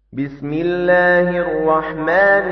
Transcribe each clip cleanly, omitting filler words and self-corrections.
بسم الله الرحمن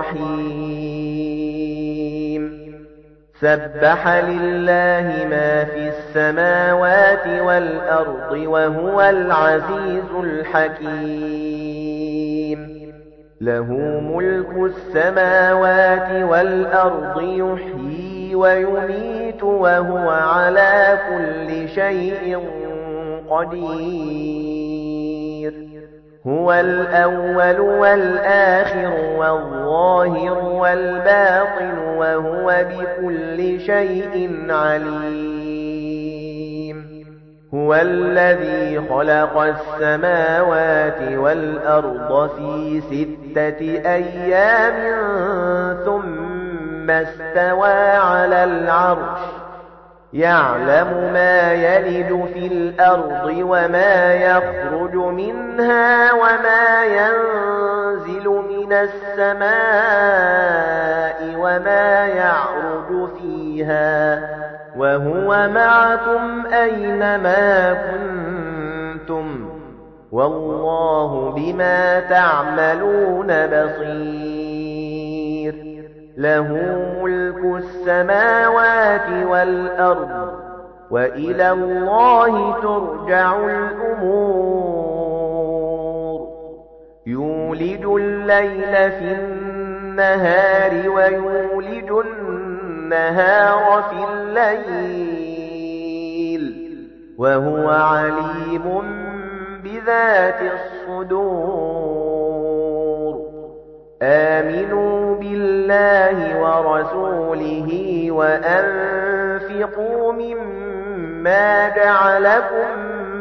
الرحيم سبح لله ما في السماوات والأرض وهو العزيز الحكيم له ملك السماوات والأرض يحيي ويميت وهو على كل شيء قدير هو الأول والآخر والظاهر والباطن وهو بكل شيء عليم هو الذي خلق السماوات والأرض في 6 أيام ثم استوى على العرش يعلم ما يلج في الأرض وما يخرج منها وما ينزل من السماء وما يعرج فيها وهو معكم أينما كنتم والله بما تعملون بصير له ملك السماوات والأرض وإلى الله ترجع الأمور يولج الليل في النهار ويولج النهار في الليل وهو عليم بذات الصدور آمنوا بالله ورسوله وأنفقوا مما جعلكم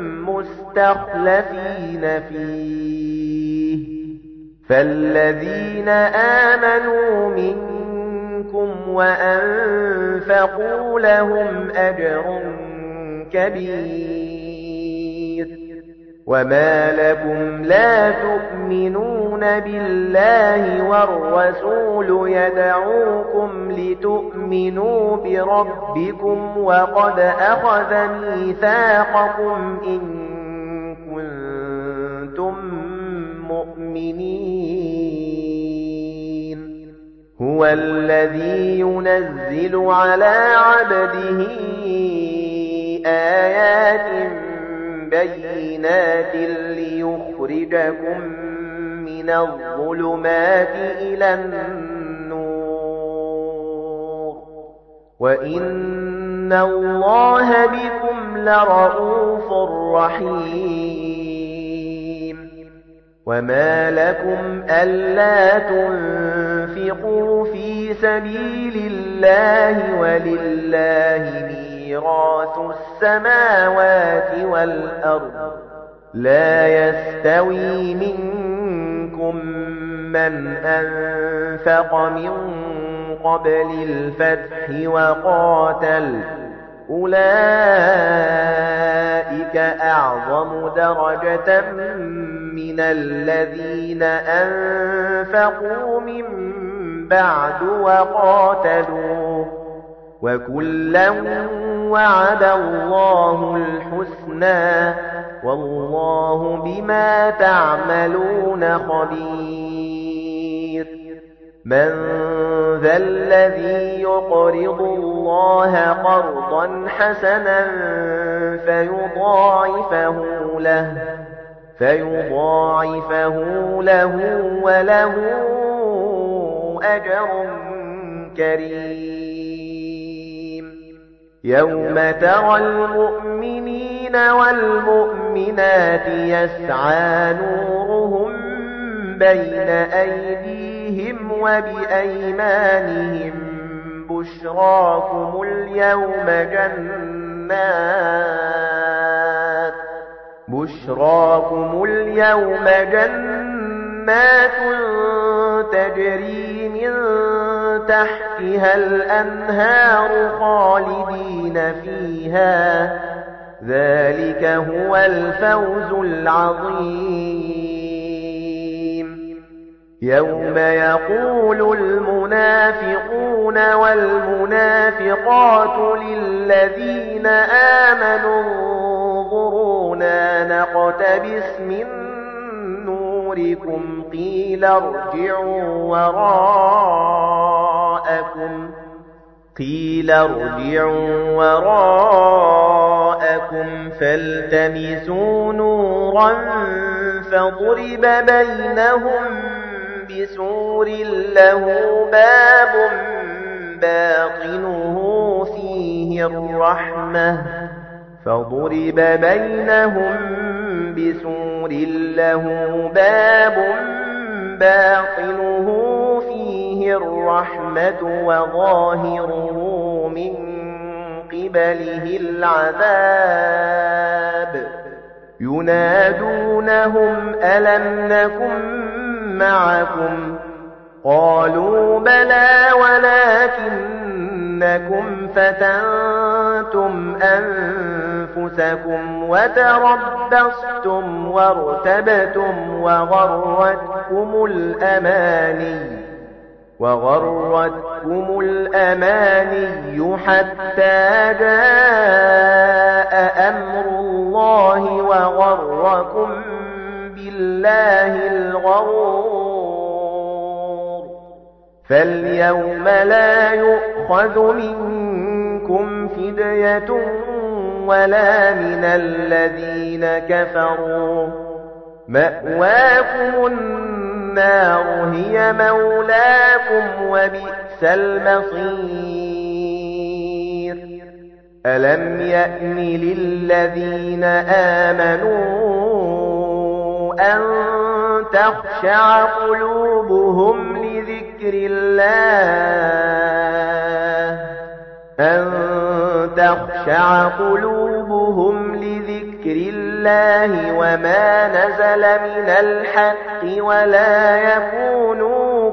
مستخلفين فيه فالذين آمنوا منكم وأنفقوا لهم أجر كبير وما لكم لا تؤمنون بالله والرسول يدعوكم لتؤمنوا بربكم وقد أخذ ميثاقكم إن كنتم مؤمنين هو الذي ينزل على عبده آيات بينات ليخرجكم من الظلمات إلى النور وإن الله بكم لرءوف رحيم وما لكم ألا تنفقوا في سبيل الله ولله ميراث السماوات والأرض لا يستوي منكم من أنفق من قبل الفتح وقاتل أولئك أعظم درجة من الذين أنفقوا من بعد وقاتلوا وكلا وعد الله الحسنى والله بما تعملون خبير من ذا الذي يقرض الله قرضا حسنا فيضاعفه له وله أجر كريم يوم ترى المؤمنين والمؤمنات يسعى نورهم بين أيديهم وبأيمانهم بشراكم اليوم جنات تجري من تحتها الأنهار خالدين فيها ذلك هو الفوز العظيم يوم يقول المنافقون والمنافقات للذين آمنوا انظرونا نقتبس من نوركم دُبُورِكُمْ قِيلَ ارْجِعُوا وَرَاءَكُمْ فَالْتَمِسُوا نُورًا فَضُرِبَ بَيْنَهُم بِسُورٍ لَّهُ بَابٌ باطنه فِيهِ الرَّحْمَةُ وَظَاهِرُهُ مِن قِبَلِهِ الْعَذَابُ يُنَادُونَهُمْ أَلَمْ نَكُن مَّعَكُمْ ۖ قَالُوا بَلَىٰ وَلَٰكِنَّكُمْ فَتَنتُمْ أَنفُسَكُمْ وَتَرَبَّصْتُمْ وَارْتَبْتُمْ وَغَرَّتْكُمُ الْأَمَانِيُّ حَتَّىٰ جَاءَ أَمْرُ اللَّهِ وَغَرَّكُم بِاللَّهِ الْغَرُورُ فَالْيَوْمَ لَا يُؤْخَذُ مِنكُمْ فِدْيَةٌ وَلَا مِنَ الَّذِينَ كَفَرُوا مَأْوَاكُمُ النَّارُ هِيَ مَوْلَاكُمْ وَبِئْسَ الْمَصِيرُ أَلَمْ يَأْنِ لِلَّذِينَ آمَنُوا أَن تَخْشَعَ قُلُوبُهُمْ لِذِكْرِ اللَّهِ وَمَا نَزَلَ مِنَ الْحَقِّ وَلَا يَكُونُوا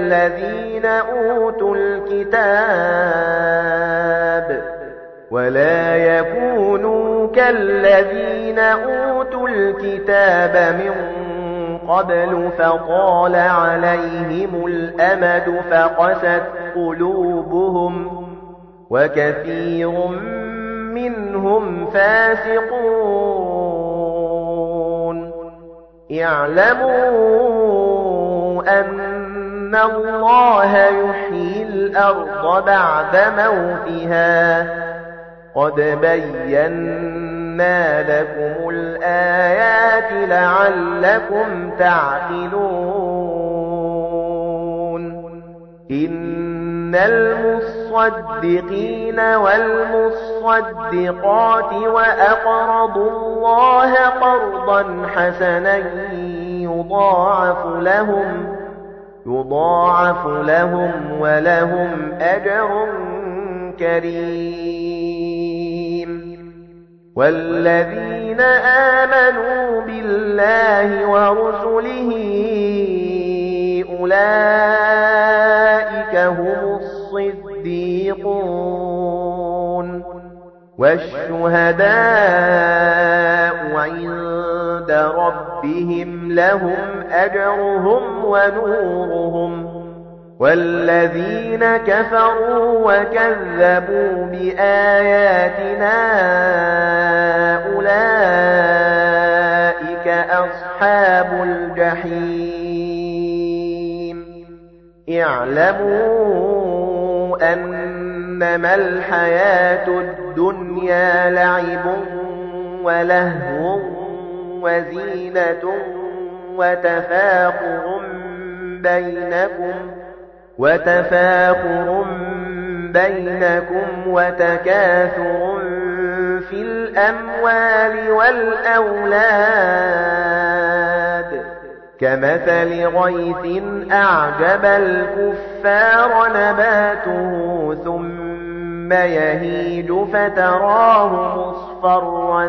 كَالَّذِينَ أُوتُوا الْكِتَابَ مِن قَبْلُ فَطَالَ عَلَيْهِمُ الْأَمَدُ فَقَسَتْ قُلُوبُهُمْ وَكَثِيرٌ مِّنْهُمْ فَاسِقُونَ اعْلَمُوا أَنَّ اللَّهَ يُحْيِي الْأَرْضَ بَعْدَ مَوْتِهَا قَدْ بَيَّنَّا لَكُمُ الْآيَاتِ لَعَلَّكُمْ تَعْقِلُونَ إِنَّ الْمُصَّدِّقِينَ وَالْمُصَّدِّقَاتِ وَأَقْرَضُوا اللَّهَ قَرْضًا حَسَنًا يُضَاعَفُ لَهُمْ وَلَهُمْ أَجْرٌ كَرِيمٌ وَالَّذِينَ آمَنُوا بِاللَّهِ وَرُسُلِهِ أُولَئِكَ هُمُ الصِّدِّيقُونَ وَالشُّهَدَاءُ عِندَ رَبِّهِمْ لَهُمْ أَجْرُهُمْ وَنُورُهُمْ وَالَّذِينَ كَفَرُوا وَكَذَّبُوا بِآيَاتِنَا أُولَئِكَ أَصْحَابُ الْجَحِيمِ اعْلَمُوا أَنَّمَا الْحَيَاةُ الدُّنْيَا لَعِبٌ وَلَهْوٌ وَزِينَةٌ وتفاخر بينكم وتكاثر في الأموال والأولاد كمثل غيث أعجب الكفار نباته ثم يهيج فتراه مصفرا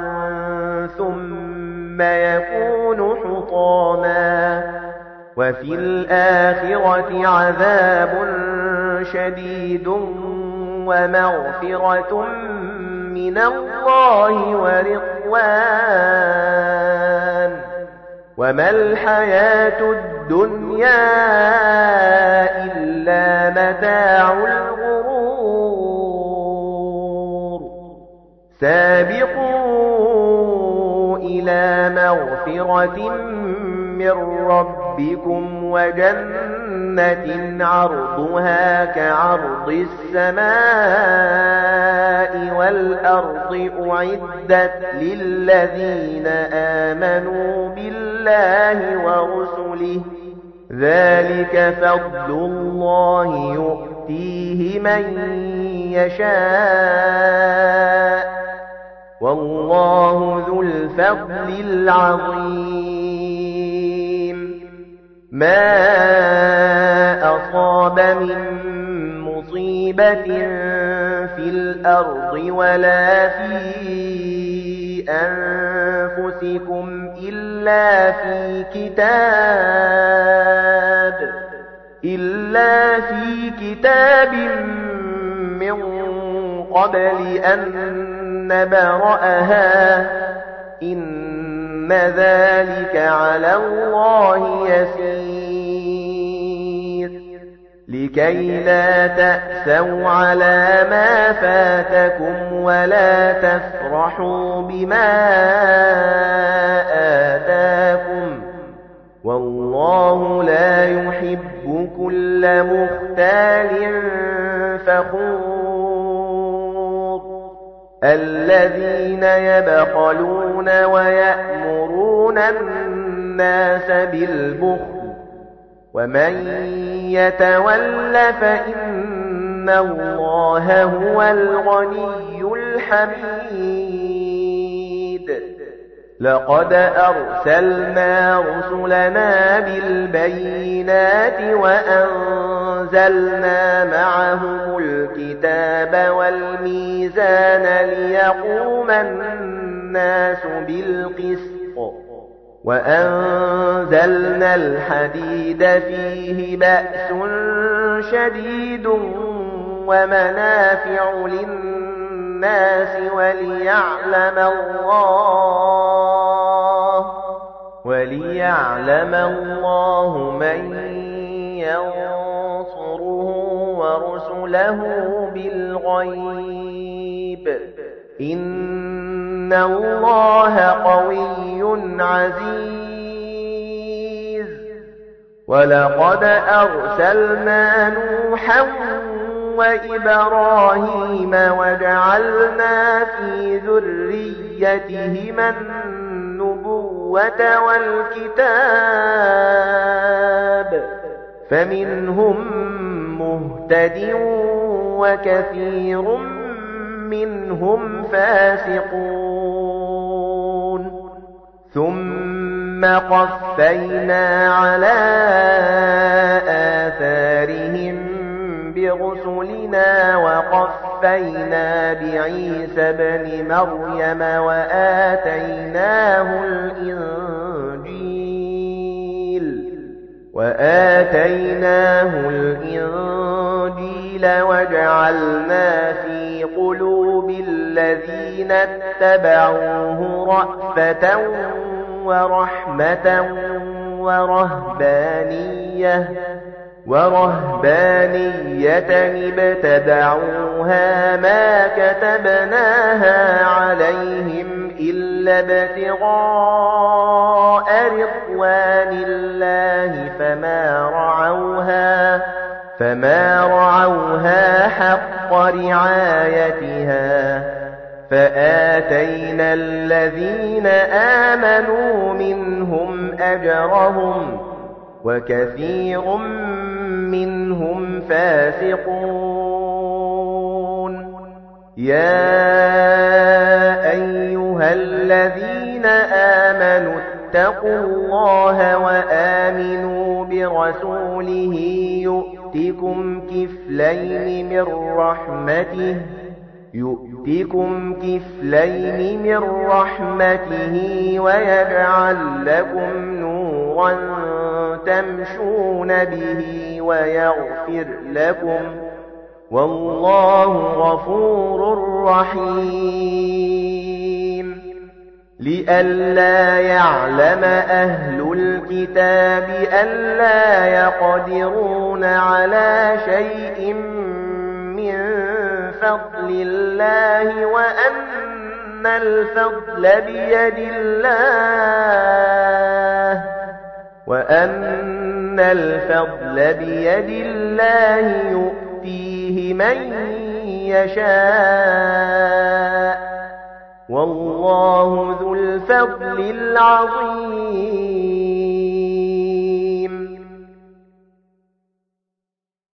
ثم يكون حطاما وفي الآخرة عذاب شديد ومغفرة من الله ورضوان وما الحياة الدنيا إلا متاع الغرور سابقوا إلى مغفرة مِّن رَّبِّكُمْ وَجَنَّةٍ عَرْضُهَا كَعَرْضِ السَّمَاءِ وَالْأَرْضِ أُعِدَّتْ لِلَّذِينَ آمَنُوا بِاللَّهِ وَرُسُلِهِ ذَلِكَ فَضْلُ اللَّهِ يُؤْتِيهِ مَن يَشَاءُ وَاللَّهُ ذُو الْفَضْلِ الْعَظِيمِ مَا أَصَابَ مِن مُّصِيبَةٍ فِي الْأَرْضِ وَلَا فِي أَنفُسِكُمْ إِلَّا فِي كِتَابٍ مِّن قَبْلِ أَن نَّبْرَأَهَا إِنَّ ذَلِكَ عَلَى اللَّهِ يَسِيرٌ لِكَيْ لَا تَأْسَوْا عَلَى مَا فَاتَكُمْ وَلَا تَفْرَحُوا بِمَا آتَاكُمْ وَاللَّهُ لا يُحِبُّ كُلَّ مُخْتَالٍ فَخُورٍ الَّذِينَ يَبْخَلُونَ وَيَأْمُرُونَ النَّاسَ بِالْبُخْلِ وَمَن يَتَوَلَّ فَإِنَّ اللَّهَ هُوَ الْغَنِيُّ الْحَمِيدُ لَقَدْ أَرْسَلْنَا رُسُلَنَا بِالْبَيِّنَاتِ وَأَنزَلْنَا مَعَهُمُ الْكِتَابَ وَالْمِيزَانَ لِيَقُومَ النَّاسُ بِالْقِسْطِ وَأَنزَلْنَا الْحَدِيدَ فِيهِ بَأْسٌ شَدِيدٌ وَمَنَافِعُ لِلنَّاسِ وَلِيَعْلَمَ اللَّهُ مَن يَنصُرُهُ وَرُسُلَهُ بِالْغَيْبِ إِنَّ اللَّهَ قَوِيٌّ عَزِيزٌ وَلَقَدْ أَرْسَلْنَا نُوحًا وَإِبْرَاهِيمَ وَجَعَلْنَا فِي ذُرِّيَّتِهِمَا النُّبُوَّةَ وَالْكِتَابَ فَمِنْهُم مُّهْتَدٍ وَكَثِيرٌ مِّنْهُمْ فَاسِقُونَ ثُمَّ قَفَّيْنَا عَلَى آثَارِهِم بِرُسُلِنَا وَقَفَّيْنَا بِعِيسَى ابْنِ مَرْيَمَ وَآتَيْنَاهُ الْإِنْجِيلَ وَجَعَلْنَا فِي قُلُوبِ الَّذِينَ اتَّبَعُوهُ رَأْفَةً وَرَحْمَةً وَرَهْبَانِيَّةً ابْتَدَعُوهَا مَا كَتَبْنَاهَا عَلَيْهِمْ إِلَّا ابْتِغَاءَ رِضْوَانِ اللَّهِ فَمَا رَعَوْهَا حَقَّ رِعَايَتِهَا فَآتَيْنَا الَّذِينَ آمَنُوا مِنْهُمْ أَجْرَهُمْ وَكَثِيرٌ مِّنْهُمْ فَاسِقُونَ يَا أَيُّهَا الَّذِينَ آمَنُوا اتَّقُوا اللَّهَ وَآمِنُوا بِرَسُولِهِ يُؤْتِكُمْ كِفْلَيْنِ مِنْ رَحْمَتِهِ وَيَجْعَلْ لَكُمْ نُورًا تَمْشُونَ بِهِ وَيَغْفِرْ لَكُمْ وَاللَّهُ غَفُورٌ رَّحِيمٌ لِئَلَّا يَعْلَمَ أَهْلُ الْكِتَابِ أَلَّا يَقْدِرُونَ عَلَى شَيْءٍ مِّن فَضْلِ اللَّهِ وَأَنَّ الْفَضْلَ بِيَدِ اللَّهِ وَأَنَّ الْفَضْلَ بِيَدِ اللَّهِ يُؤْتِيهِ مَن يَشَاءُ وَاللَّهُ ذُو الْفَضْلِ الْعَظِيمِ